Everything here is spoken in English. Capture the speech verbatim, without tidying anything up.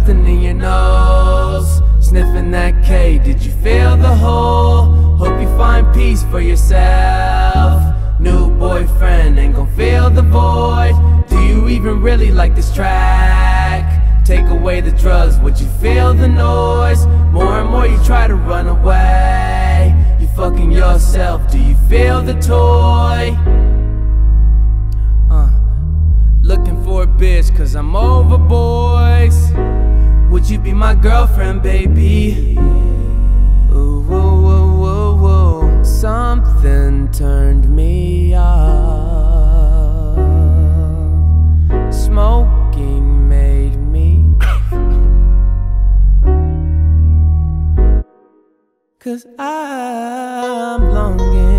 something in your nose. Sniffing that K, did you feel the hole? Hope you find peace for yourself. New boyfriend ain't gon' fill the void. Do you even really like this track? Take away the drugs, would you feel the noise? More and more you try to run away. You fucking yourself, do you feel the toy? Uh, looking for a bitch cause I'm over boys. Would you be my girlfriend, baby? Ooh, whoa, whoa, whoa, whoa. Something turned me off. Smoking made me cause I'm longing